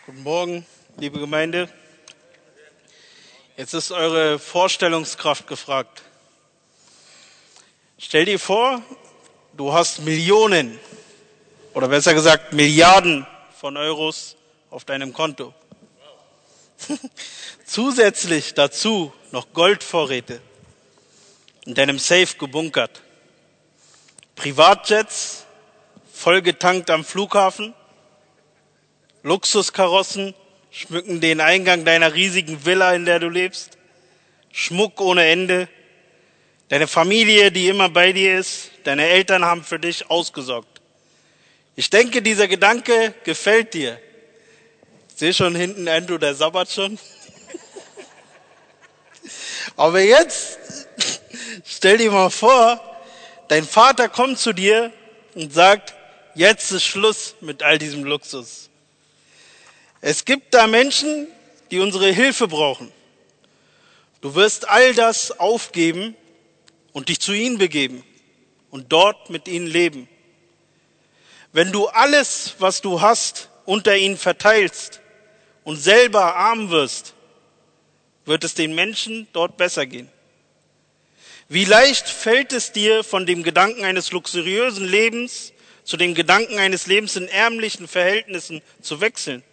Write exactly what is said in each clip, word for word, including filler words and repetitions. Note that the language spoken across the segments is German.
Guten Morgen, liebe Gemeinde. Jetzt ist eure Vorstellungskraft gefragt. Stell dir vor, du hast Millionen oder besser gesagt Milliarden von Euros auf deinem Konto. Zusätzlich dazu noch Goldvorräte in deinem Safe gebunkert. Privatjets, vollgetankt am Flughafen. Luxuskarossen schmücken den Eingang deiner riesigen Villa, in der du lebst. Schmuck ohne Ende. Deine Familie, die immer bei dir ist. Deine Eltern haben für dich ausgesorgt. Ich denke, dieser Gedanke gefällt dir. Ich sehe schon hinten Andrew, der sabbert schon. Aber jetzt stell dir mal vor, dein Vater kommt zu dir und sagt, jetzt ist Schluss mit all diesem Luxus. Es gibt da Menschen, die unsere Hilfe brauchen. Du wirst all das aufgeben und dich zu ihnen begeben und dort mit ihnen leben. Wenn du alles, was du hast, unter ihnen verteilst und selber arm wirst, wird es den Menschen dort besser gehen. Wie leicht fällt es dir, von dem Gedanken eines luxuriösen Lebens zu dem Gedanken eines Lebens in ärmlichen Verhältnissen zu wechseln?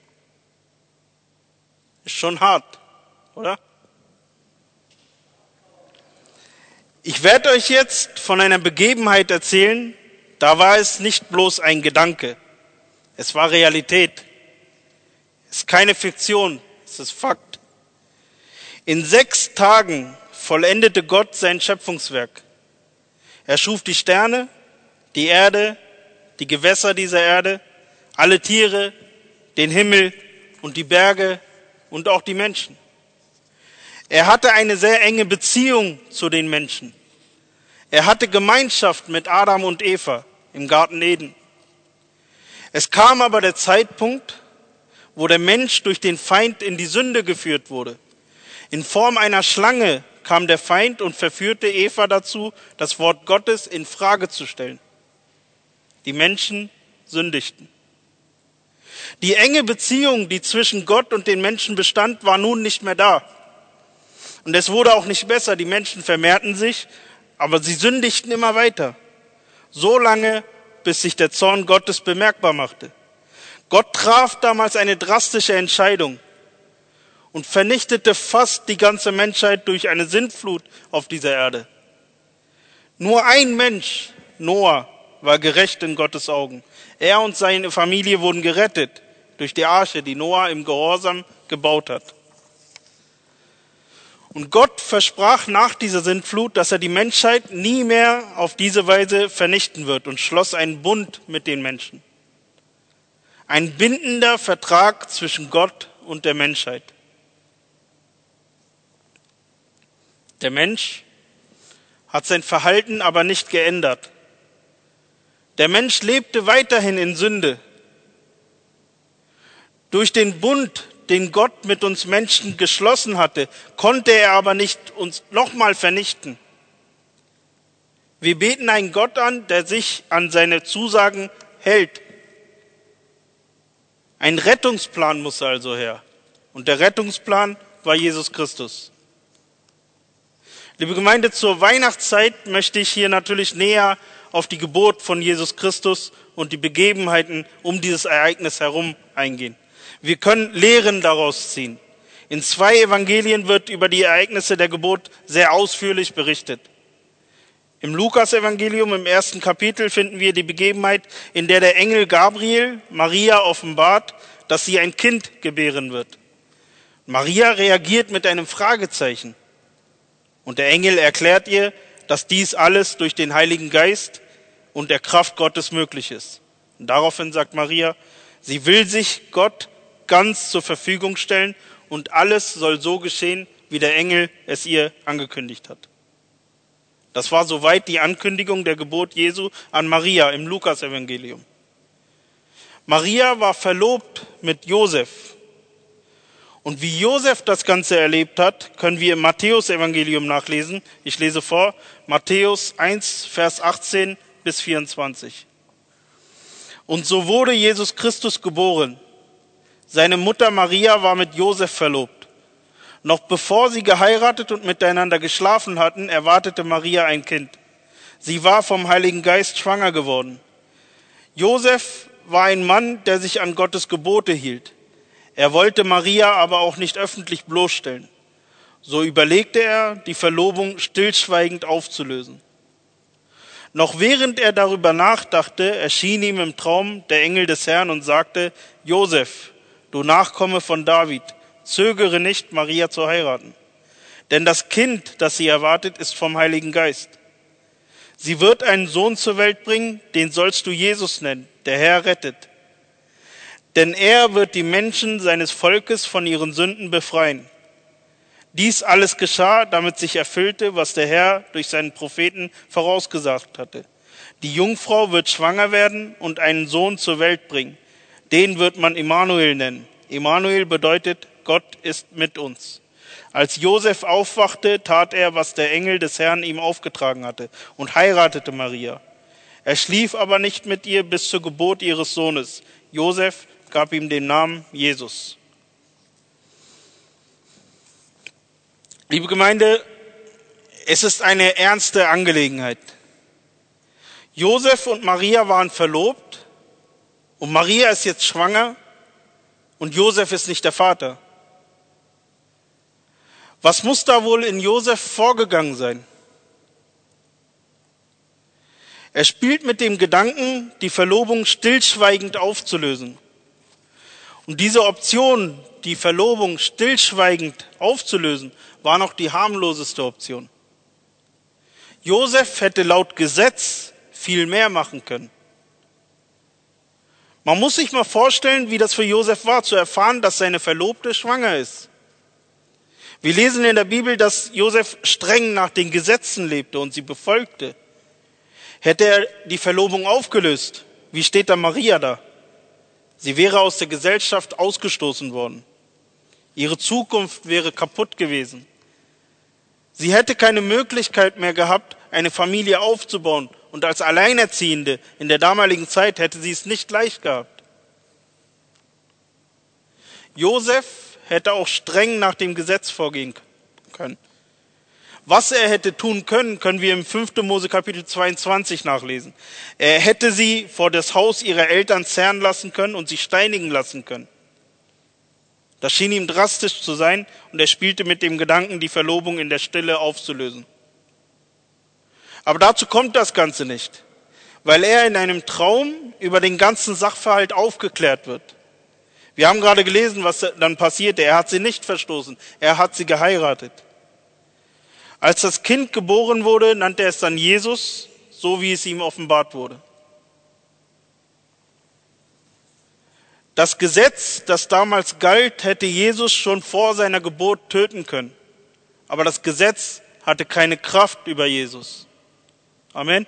Ist schon hart, oder? Ich werde euch jetzt von einer Begebenheit erzählen, da war es nicht bloß ein Gedanke. Es war Realität. Es ist keine Fiktion, es ist Fakt. In sechs Tagen vollendete Gott sein Schöpfungswerk. Er schuf die Sterne, die Erde, die Gewässer dieser Erde, alle Tiere, den Himmel und die Berge und auch die Menschen. Er hatte eine sehr enge Beziehung zu den Menschen. Er hatte Gemeinschaft mit Adam und Eva im Garten Eden. Es kam aber der Zeitpunkt, wo der Mensch durch den Feind in die Sünde geführt wurde. In Form einer Schlange kam der Feind und verführte Eva dazu, das Wort Gottes in Frage zu stellen. Die Menschen sündigten. Die enge Beziehung, die zwischen Gott und den Menschen bestand, war nun nicht mehr da. Und es wurde auch nicht besser. Die Menschen vermehrten sich, aber sie sündigten immer weiter. So lange, bis sich der Zorn Gottes bemerkbar machte. Gott traf damals eine drastische Entscheidung und vernichtete fast die ganze Menschheit durch eine Sintflut auf dieser Erde. Nur ein Mensch, Noah, war gerecht in Gottes Augen. Er und seine Familie wurden gerettet durch die Arche, die Noah im Gehorsam gebaut hat. Und Gott versprach nach dieser Sintflut, dass er die Menschheit nie mehr auf diese Weise vernichten wird und schloss einen Bund mit den Menschen. Ein bindender Vertrag zwischen Gott und der Menschheit. Der Mensch hat sein Verhalten aber nicht geändert. Der Mensch lebte weiterhin in Sünde. Durch den Bund, den Gott mit uns Menschen geschlossen hatte, konnte er aber nicht uns nochmal vernichten. Wir beten einen Gott an, der sich an seine Zusagen hält. Ein Rettungsplan muss also her. Und der Rettungsplan war Jesus Christus. Liebe Gemeinde, zur Weihnachtszeit möchte ich hier natürlich näher auf die Geburt von Jesus Christus und die Begebenheiten um dieses Ereignis herum eingehen. Wir können Lehren daraus ziehen. In zwei Evangelien wird über die Ereignisse der Geburt sehr ausführlich berichtet. Im Lukas-Evangelium im ersten Kapitel finden wir die Begebenheit, in der der Engel Gabriel Maria offenbart, dass sie ein Kind gebären wird. Maria reagiert mit einem Fragezeichen. Und der Engel erklärt ihr, dass dies alles durch den Heiligen Geist und der Kraft Gottes möglich ist. Und daraufhin sagt Maria, sie will sich Gott ganz zur Verfügung stellen und alles soll so geschehen, wie der Engel es ihr angekündigt hat. Das war soweit die Ankündigung der Geburt Jesu an Maria im Lukas-Evangelium. Maria war verlobt mit Josef. Und wie Josef das Ganze erlebt hat, können wir im Matthäus-Evangelium nachlesen. Ich lese vor, Matthäus eins, Vers achtzehn bis vierundzwanzig. Und so wurde Jesus Christus geboren. Seine Mutter Maria war mit Josef verlobt. Noch bevor sie geheiratet und miteinander geschlafen hatten, erwartete Maria ein Kind. Sie war vom Heiligen Geist schwanger geworden. Josef war ein Mann, der sich an Gottes Gebote hielt. Er wollte Maria aber auch nicht öffentlich bloßstellen. So überlegte er, die Verlobung stillschweigend aufzulösen. Noch während er darüber nachdachte, erschien ihm im Traum der Engel des Herrn und sagte: Josef, du Nachkomme von David, zögere nicht, Maria zu heiraten. Denn das Kind, das sie erwartet, ist vom Heiligen Geist. Sie wird einen Sohn zur Welt bringen, den sollst du Jesus nennen, der Herr rettet. Denn er wird die Menschen seines Volkes von ihren Sünden befreien. Dies alles geschah, damit sich erfüllte, was der Herr durch seinen Propheten vorausgesagt hatte. Die Jungfrau wird schwanger werden und einen Sohn zur Welt bringen. Den wird man Immanuel nennen. Immanuel bedeutet, Gott ist mit uns. Als Josef aufwachte, tat er, was der Engel des Herrn ihm aufgetragen hatte, und heiratete Maria. Er schlief aber nicht mit ihr bis zur Geburt ihres Sohnes. Josef gab ihm den Namen Jesus. Liebe Gemeinde, es ist eine ernste Angelegenheit. Josef und Maria waren verlobt und Maria ist jetzt schwanger und Josef ist nicht der Vater. Was muss da wohl in Josef vorgegangen sein? Er spielt mit dem Gedanken, die Verlobung stillschweigend aufzulösen. Und diese Option, die Verlobung stillschweigend aufzulösen, war noch die harmloseste Option. Josef hätte laut Gesetz viel mehr machen können. Man muss sich mal vorstellen, wie das für Josef war, zu erfahren, dass seine Verlobte schwanger ist. Wir lesen in der Bibel, dass Josef streng nach den Gesetzen lebte und sie befolgte. Hätte er die Verlobung aufgelöst, wie steht da Maria da? Sie wäre aus der Gesellschaft ausgestoßen worden. Ihre Zukunft wäre kaputt gewesen. Sie hätte keine Möglichkeit mehr gehabt, eine Familie aufzubauen. Und als Alleinerziehende in der damaligen Zeit hätte sie es nicht leicht gehabt. Josef hätte auch streng nach dem Gesetz vorgehen können. Was er hätte tun können, können wir im fünften Mose Kapitel zweiundzwanzig nachlesen. Er hätte sie vor das Haus ihrer Eltern zerren lassen können und sie steinigen lassen können. Das schien ihm drastisch zu sein und er spielte mit dem Gedanken, die Verlobung in der Stille aufzulösen. Aber dazu kommt das Ganze nicht, weil er in einem Traum über den ganzen Sachverhalt aufgeklärt wird. Wir haben gerade gelesen, was dann passierte. Er hat sie nicht verstoßen, er hat sie geheiratet. Als das Kind geboren wurde, nannte er es dann Jesus, so wie es ihm offenbart wurde. Das Gesetz, das damals galt, hätte Jesus schon vor seiner Geburt töten können. Aber das Gesetz hatte keine Kraft über Jesus. Amen.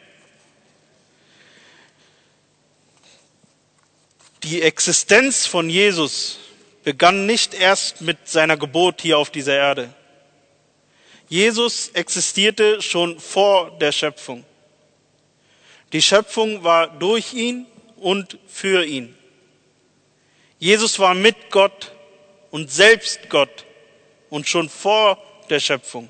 Die Existenz von Jesus begann nicht erst mit seiner Geburt hier auf dieser Erde. Jesus existierte schon vor der Schöpfung. Die Schöpfung war durch ihn und für ihn. Jesus war mit Gott und selbst Gott und schon vor der Schöpfung.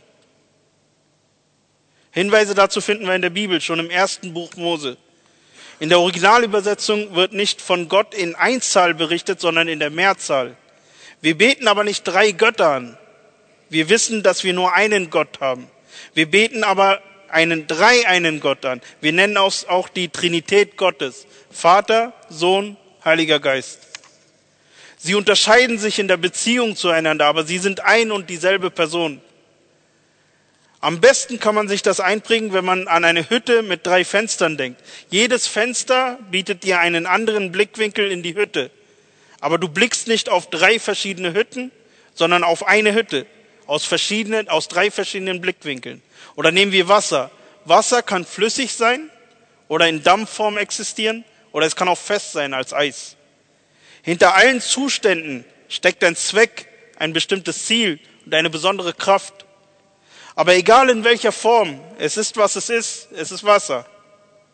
Hinweise dazu finden wir in der Bibel, schon im ersten Buch Mose. In der Originalübersetzung wird nicht von Gott in Einzahl berichtet, sondern in der Mehrzahl. Wir beten aber nicht drei Götter an. Wir wissen, dass wir nur einen Gott haben. Wir beten aber einen dreieinen Gott an. Wir nennen auch die Trinität Gottes. Vater, Sohn, Heiliger Geist. Sie unterscheiden sich in der Beziehung zueinander, aber sie sind ein und dieselbe Person. Am besten kann man sich das einprägen, wenn man an eine Hütte mit drei Fenstern denkt. Jedes Fenster bietet dir einen anderen Blickwinkel in die Hütte. Aber du blickst nicht auf drei verschiedene Hütten, sondern auf eine Hütte aus verschiedenen, aus drei verschiedenen Blickwinkeln. Oder nehmen wir Wasser. Wasser kann flüssig sein oder in Dampfform existieren oder es kann auch fest sein als Eis. Hinter allen Zuständen steckt ein Zweck, ein bestimmtes Ziel und eine besondere Kraft. Aber egal in welcher Form, es ist, was es ist, es ist Wasser.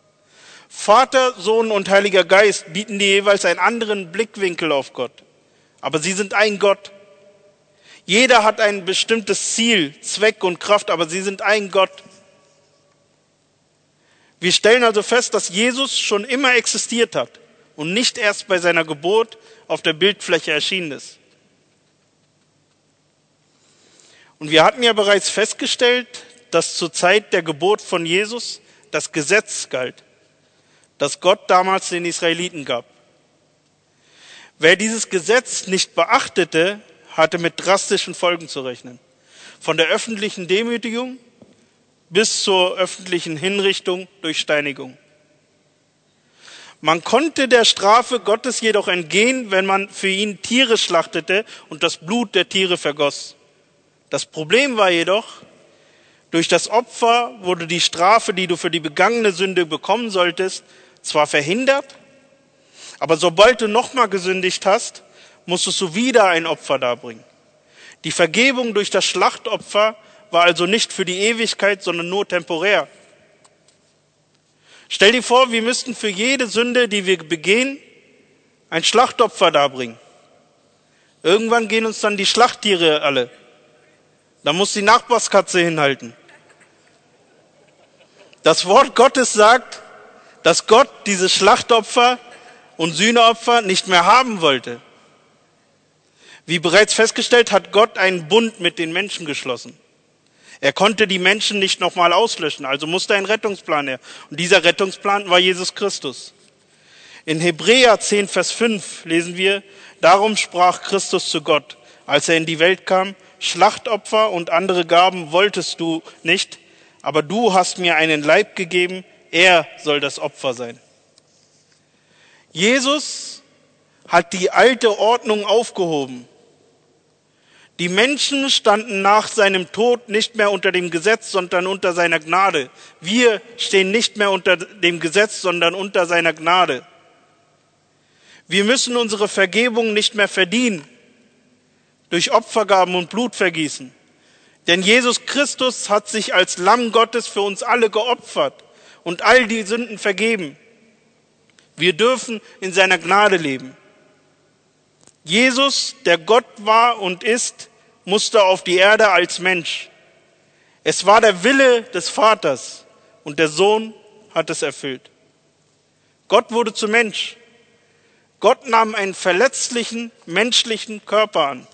Vater, Sohn und Heiliger Geist bieten dir jeweils einen anderen Blickwinkel auf Gott. aber sie sind ein Gott. Jeder hat ein bestimmtes Ziel, Zweck und Kraft, aber sie sind ein Gott. Wir stellen also fest, dass Jesus schon immer existiert hat und nicht erst bei seiner Geburt auf der Bildfläche erschienen ist. Und wir hatten ja bereits festgestellt, dass zur Zeit der Geburt von Jesus das Gesetz galt, das Gott damals den Israeliten gab. Wer dieses Gesetz nicht beachtete, hatte mit drastischen Folgen zu rechnen. Von der öffentlichen Demütigung bis zur öffentlichen Hinrichtung durch Steinigung. Man konnte der Strafe Gottes jedoch entgehen, wenn man für ihn Tiere schlachtete und das Blut der Tiere vergoss. Das Problem war jedoch, durch das Opfer wurde die Strafe, die du für die begangene Sünde bekommen solltest, zwar verhindert, aber sobald du nochmal gesündigt hast, musstest du wieder ein Opfer darbringen. Die Vergebung durch das Schlachtopfer war also nicht für die Ewigkeit, sondern nur temporär. Stell dir vor, wir müssten für jede Sünde, die wir begehen, ein Schlachtopfer darbringen. Irgendwann gehen uns dann die Schlachttiere alle. Da muss die Nachbarskatze hinhalten. Das Wort Gottes sagt, dass Gott diese Schlachtopfer und Sühneopfer nicht mehr haben wollte. Wie bereits festgestellt, hat Gott einen Bund mit den Menschen geschlossen. Er konnte die Menschen nicht nochmal auslöschen, also musste ein Rettungsplan her. Und dieser Rettungsplan war Jesus Christus. In Hebräer zehn, Vers fünf lesen wir, darum sprach Christus zu Gott, als er in die Welt kam, Schlachtopfer und andere Gaben wolltest du nicht, aber du hast mir einen Leib gegeben, er soll das Opfer sein. Jesus hat die alte Ordnung aufgehoben. Die Menschen standen nach seinem Tod nicht mehr unter dem Gesetz, sondern unter seiner Gnade. Wir stehen nicht mehr unter dem Gesetz, sondern unter seiner Gnade. Wir müssen unsere Vergebung nicht mehr verdienen durch Opfergaben und Blutvergießen. Denn Jesus Christus hat sich als Lamm Gottes für uns alle geopfert und all die Sünden vergeben. Wir dürfen in seiner Gnade leben. Jesus, der Gott war und ist, musste auf die Erde als Mensch. Es war der Wille des Vaters und der Sohn hat es erfüllt. Gott wurde zu Mensch. Gott nahm einen verletzlichen, menschlichen Körper an.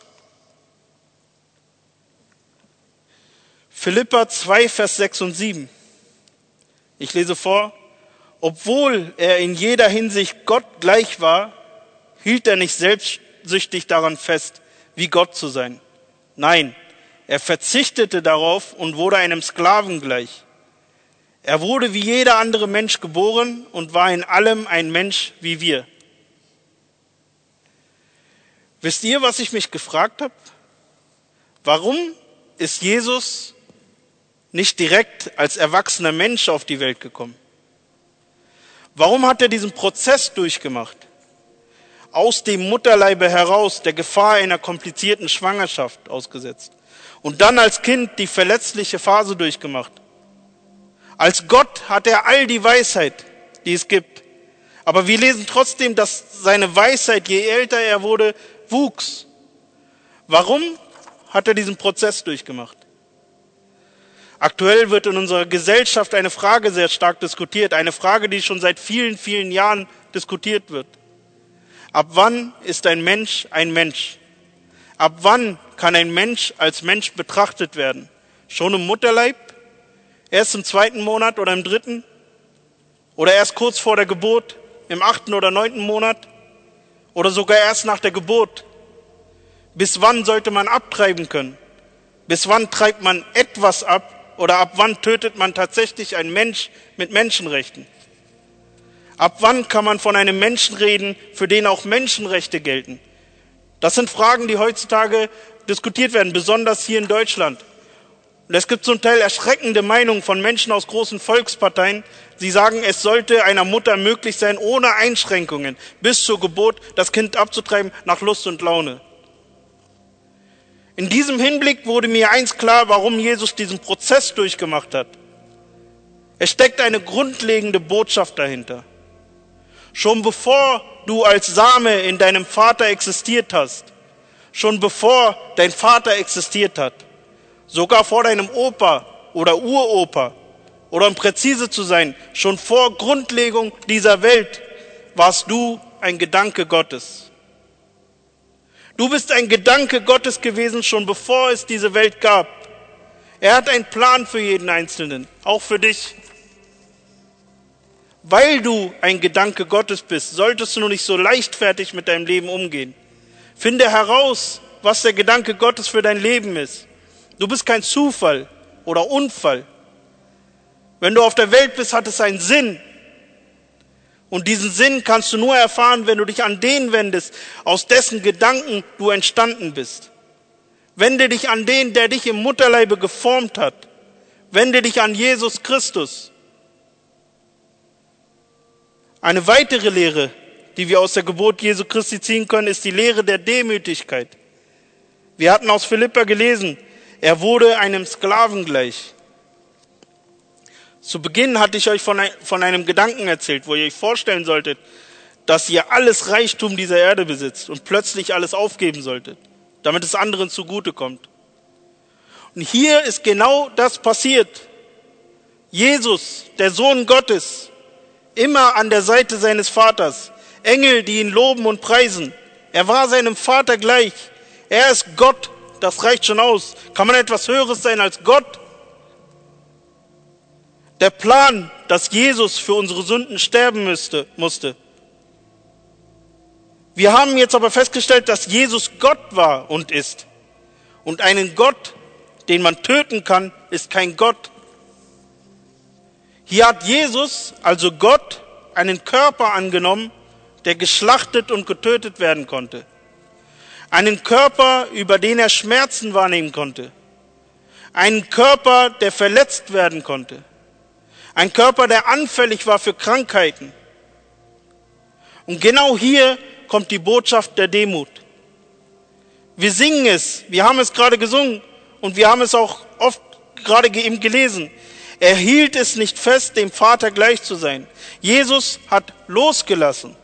Philipper zwei, Vers sechs und sieben. Ich lese vor. Obwohl er in jeder Hinsicht Gott gleich war, hielt er nicht selbstsüchtig daran fest, wie Gott zu sein. Nein, er verzichtete darauf und wurde einem Sklaven gleich. Er wurde wie jeder andere Mensch geboren und war in allem ein Mensch wie wir. Wisst ihr, was ich mich gefragt habe? Warum ist Jesus nicht direkt als erwachsener Mensch auf die Welt gekommen? Warum hat er diesen Prozess durchgemacht? Aus dem Mutterleibe heraus der Gefahr einer komplizierten Schwangerschaft ausgesetzt. Und dann als Kind die verletzliche Phase durchgemacht. Als Gott hat er all die Weisheit, die es gibt. Aber wir lesen trotzdem, dass seine Weisheit, je älter er wurde, wuchs. Warum hat er diesen Prozess durchgemacht? Aktuell wird in unserer Gesellschaft eine Frage sehr stark diskutiert, eine Frage, die schon seit vielen, vielen Jahren diskutiert wird. Ab wann ist ein Mensch ein Mensch? Ab wann kann ein Mensch als Mensch betrachtet werden? Schon im Mutterleib? Erst im zweiten Monat oder im dritten? Oder erst kurz vor der Geburt, im achten oder neunten Monat? Oder sogar erst nach der Geburt? Bis wann sollte man abtreiben können? Bis wann treibt man etwas ab? Oder ab wann tötet man tatsächlich einen Mensch mit Menschenrechten? Ab wann kann man von einem Menschen reden, für den auch Menschenrechte gelten? Das sind Fragen, die heutzutage diskutiert werden, besonders hier in Deutschland. Und es gibt zum Teil erschreckende Meinungen von Menschen aus großen Volksparteien. Sie sagen, es sollte einer Mutter möglich sein, ohne Einschränkungen bis zur Geburt das Kind abzutreiben nach Lust und Laune. In diesem Hinblick wurde mir eins klar, warum Jesus diesen Prozess durchgemacht hat. Es steckt eine grundlegende Botschaft dahinter. Schon bevor du als Same in deinem Vater existiert hast, schon bevor dein Vater existiert hat. Sogar vor deinem Opa oder Uropa. Oder um präzise zu sein, schon vor Grundlegung dieser Welt warst du ein Gedanke Gottes. Du bist ein Gedanke Gottes gewesen, schon bevor es diese Welt gab. Er hat einen Plan für jeden Einzelnen, auch für dich. Weil du ein Gedanke Gottes bist, solltest du nur nicht so leichtfertig mit deinem Leben umgehen. Finde heraus, was der Gedanke Gottes für dein Leben ist. Du bist kein Zufall oder Unfall. Wenn du auf der Welt bist, hat es einen Sinn. Und diesen Sinn kannst du nur erfahren, wenn du dich an den wendest, aus dessen Gedanken du entstanden bist. Wende dich an den, der dich im Mutterleibe geformt hat. Wende dich an Jesus Christus. Eine weitere Lehre, die wir aus der Geburt Jesu Christi ziehen können, ist die Lehre der Demütigkeit. Wir hatten aus Philipper gelesen, er wurde einem Sklaven gleich. Zu Beginn hatte ich euch von, ein, von einem Gedanken erzählt, wo ihr euch vorstellen solltet, dass ihr alles Reichtum dieser Erde besitzt und plötzlich alles aufgeben solltet, damit es anderen zugutekommt. Und hier ist genau das passiert. Jesus, der Sohn Gottes, immer an der Seite seines Vaters, Engel, die ihn loben und preisen. Er war seinem Vater gleich. Er ist Gott, das reicht schon aus. Kann man etwas Höheres sein als Gott? Der Plan, dass Jesus für unsere Sünden sterben müsste, musste. Wir haben jetzt aber festgestellt, dass Jesus Gott war und ist. Und einen Gott, den man töten kann, ist kein Gott. Hier hat Jesus, also Gott, einen Körper angenommen, der geschlachtet und getötet werden konnte. Einen Körper, über den er Schmerzen wahrnehmen konnte. Einen Körper, der verletzt werden konnte. Ein Körper, der anfällig war für Krankheiten. Und genau hier kommt die Botschaft der Demut. Wir singen es, wir haben es gerade gesungen und wir haben es auch oft gerade eben gelesen. Er hielt es nicht fest, dem Vater gleich zu sein. Jesus hat losgelassen.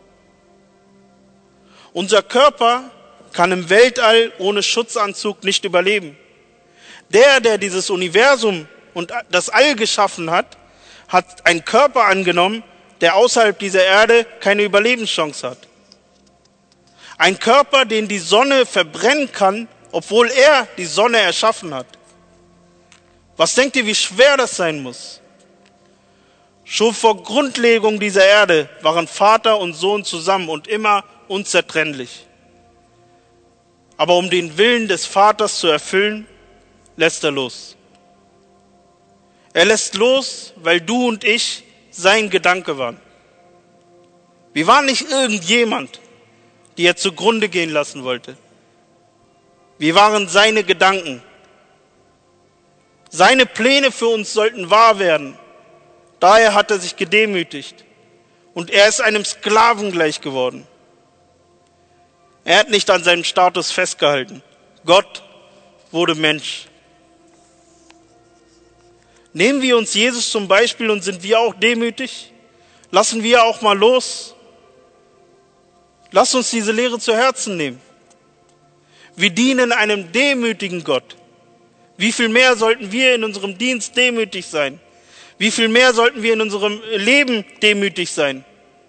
Unser Körper kann im Weltall ohne Schutzanzug nicht überleben. Der, der dieses Universum und das All geschaffen hat, hat einen Körper angenommen, der außerhalb dieser Erde keine Überlebenschance hat. Ein Körper, den die Sonne verbrennen kann, obwohl er die Sonne erschaffen hat. Was denkt ihr, wie schwer das sein muss? Schon vor Grundlegung dieser Erde waren Vater und Sohn zusammen und immer unzertrennlich. Aber um den Willen des Vaters zu erfüllen, lässt er los. Er lässt los, weil du und ich sein Gedanke waren. Wir waren nicht irgendjemand, die er zugrunde gehen lassen wollte. Wir waren seine Gedanken. Seine Pläne für uns sollten wahr werden. Daher hat er sich gedemütigt. Und er ist einem Sklaven gleich geworden. Er hat nicht an seinem Status festgehalten. Gott wurde Mensch. Nehmen wir uns Jesus zum Beispiel und sind wir auch demütig? Lassen wir auch mal los? Lass uns diese Lehre zu Herzen nehmen. Wir dienen einem demütigen Gott. Wie viel mehr sollten wir in unserem Dienst demütig sein? Wie viel mehr sollten wir in unserem Leben demütig sein?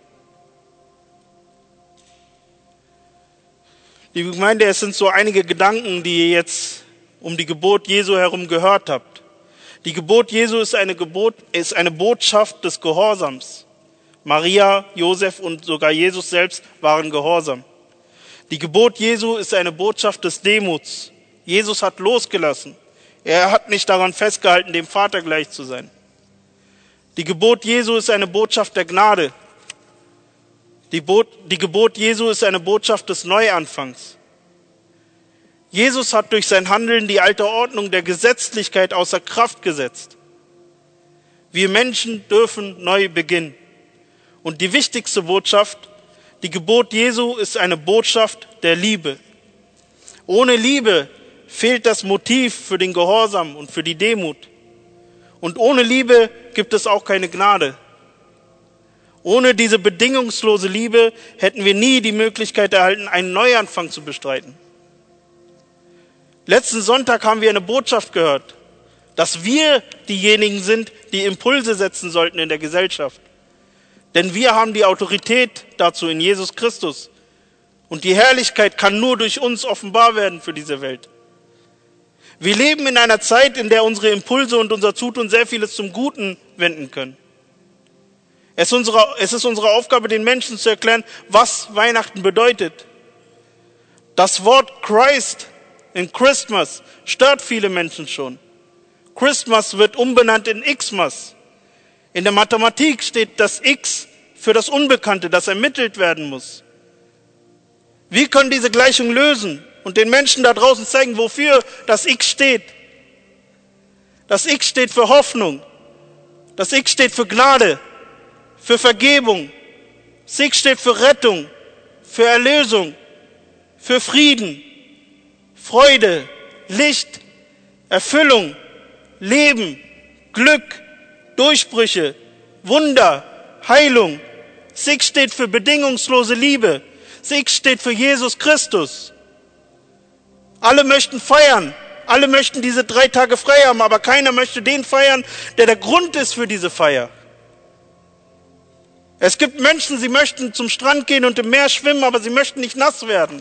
Liebe Gemeinde, es sind so einige Gedanken, die ihr jetzt um die Geburt Jesu herum gehört habt. Die Geburt Jesu ist eine, Gebot, ist eine Botschaft des Gehorsams. Maria, Josef und sogar Jesus selbst waren gehorsam. Die Geburt Jesu ist eine Botschaft des Demuts. Jesus hat losgelassen. Er hat nicht daran festgehalten, dem Vater gleich zu sein. Die Geburt Jesu ist eine Botschaft der Gnade. Die, Bo- die Geburt Jesu ist eine Botschaft des Neuanfangs. Jesus hat durch sein Handeln die alte Ordnung der Gesetzlichkeit außer Kraft gesetzt. Wir Menschen dürfen neu beginnen. Und die wichtigste Botschaft, die Geburt Jesu, ist eine Botschaft der Liebe. Ohne Liebe fehlt das Motiv für den Gehorsam und für die Demut. Und ohne Liebe gibt es auch keine Gnade. Ohne diese bedingungslose Liebe hätten wir nie die Möglichkeit erhalten, einen Neuanfang zu bestreiten. Letzten Sonntag haben wir eine Botschaft gehört, dass wir diejenigen sind, die Impulse setzen sollten in der Gesellschaft. Denn wir haben die Autorität dazu in Jesus Christus. Und die Herrlichkeit kann nur durch uns offenbar werden für diese Welt. Wir leben in einer Zeit, in der unsere Impulse und unser Zutun sehr vieles zum Guten wenden können. Es ist unsere, es ist unsere Aufgabe, den Menschen zu erklären, was Weihnachten bedeutet. Das Wort Christ in Christmas stört viele Menschen schon. Christmas wird umbenannt in Xmas. In der Mathematik steht das X für das Unbekannte, das ermittelt werden muss. Wir können diese Gleichung lösen und den Menschen da draußen zeigen, wofür das X steht. Das X steht für Hoffnung. Das X steht für Gnade, für Vergebung. Das X steht für Rettung, für Erlösung, für Frieden, Freude, Licht, Erfüllung, Leben, Glück, Durchbrüche, Wunder, Heilung. Das X steht für bedingungslose Liebe. Das X steht für Jesus Christus. Alle möchten feiern. Alle möchten diese drei Tage frei haben, aber keiner möchte den feiern, der der Grund ist für diese Feier. Es gibt Menschen, sie möchten zum Strand gehen und im Meer schwimmen, aber sie möchten nicht nass werden.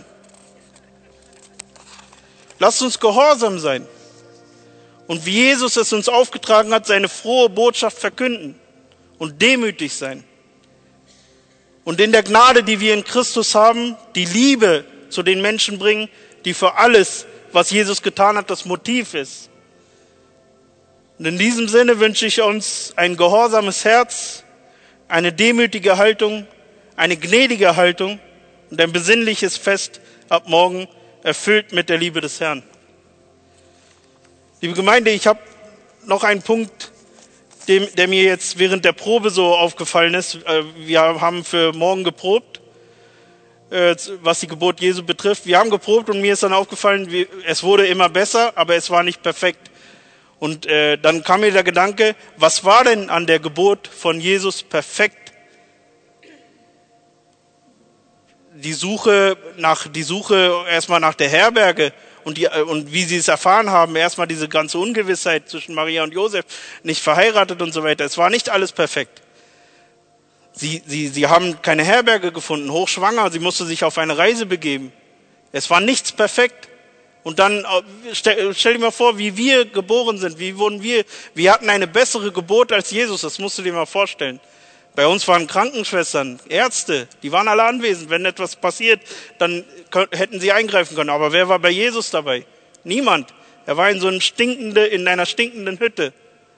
Lasst uns gehorsam sein und wie Jesus es uns aufgetragen hat, seine frohe Botschaft verkünden und demütig sein. Und in der Gnade, die wir in Christus haben, die Liebe zu den Menschen bringen, die für alles, was Jesus getan hat, das Motiv ist. Und in diesem Sinne wünsche ich uns ein gehorsames Herz, eine demütige Haltung, eine gnädige Haltung und ein besinnliches Fest ab morgen, erfüllt mit der Liebe des Herrn. Liebe Gemeinde, ich habe noch einen Punkt, dem, der mir jetzt während der Probe so aufgefallen ist. Wir haben für morgen geprobt, was die Geburt Jesu betrifft. Wir haben geprobt und mir ist dann aufgefallen, es wurde immer besser, aber es war nicht perfekt. Und äh, dann kam mir der Gedanke, was war denn an der Geburt von Jesus perfekt? Die Suche nach, die Suche erstmal nach der Herberge und, die, und wie sie es erfahren haben, erstmal diese ganze Ungewissheit zwischen Maria und Josef, nicht verheiratet und so weiter. Es war nicht alles perfekt. Sie, sie, sie haben keine Herberge gefunden, hochschwanger, sie musste sich auf eine Reise begeben. Es war nichts perfekt. Und dann stell, stell dir mal vor, wie wir geboren sind, wie wurden wir, wir hatten eine bessere Geburt als Jesus, das musst du dir mal vorstellen. Bei uns waren Krankenschwestern, Ärzte, die waren alle anwesend. Wenn etwas passiert, dann hätten sie eingreifen können. Aber wer war bei Jesus dabei? Niemand. Er war in so einem stinkende, in einer stinkenden Hütte,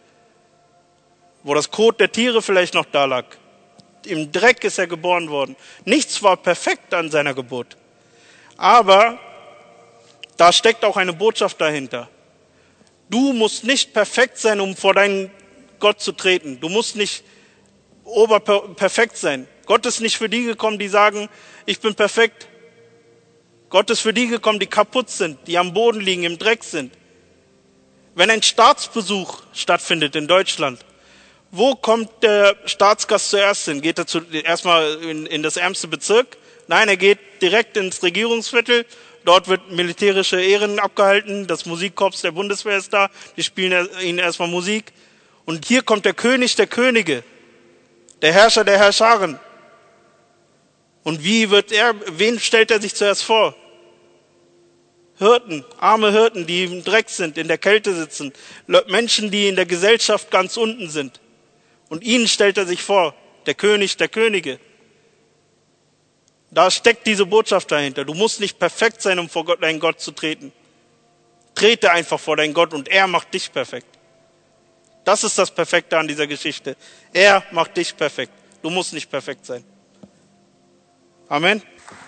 wo das Kot der Tiere vielleicht noch da lag. Im Dreck ist er geboren worden. Nichts war perfekt an seiner Geburt. Aber da steckt auch eine Botschaft dahinter. Du musst nicht perfekt sein, um vor deinen Gott zu treten. Du musst nicht oberperfekt sein. Gott ist nicht für die gekommen, die sagen, ich bin perfekt. Gott ist für die gekommen, die kaputt sind, die am Boden liegen, im Dreck sind. Wenn ein Staatsbesuch stattfindet in Deutschland, wo kommt der Staatsgast zuerst hin? Geht er zu, erstmal in, in das ärmste Bezirk? Nein, er geht direkt ins Regierungsviertel. Dort wird militärische Ehren abgehalten, das Musikkorps der Bundeswehr ist da, die spielen ihnen erstmal Musik. Und hier kommt der König der Könige, der Herrscher der Herrscharen. Und wie wird er, wen stellt er sich zuerst vor? Hirten, arme Hirten, die im Dreck sind, in der Kälte sitzen, Menschen, die in der Gesellschaft ganz unten sind. Und ihnen stellt er sich vor, der König der Könige. Da steckt diese Botschaft dahinter. Du musst nicht perfekt sein, um vor Gott, deinen Gott zu treten. Trete einfach vor deinen Gott und er macht dich perfekt. Das ist das Perfekte an dieser Geschichte. Er macht dich perfekt. Du musst nicht perfekt sein. Amen.